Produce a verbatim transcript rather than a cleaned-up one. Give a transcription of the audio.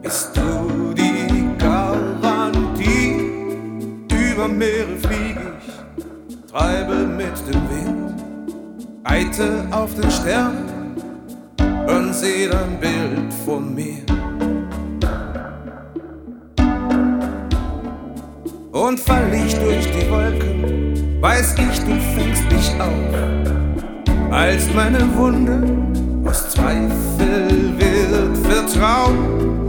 bist du die Garantie. Über Meere flieg ich, treibe mit dem Wind, reite auf den Sternen und seh dein Bild vor mir. Und fall ich durch die Wolken, weiß ich, du fängst mich auf. Als meine Wunde aus Zweifel wird Vertrauen.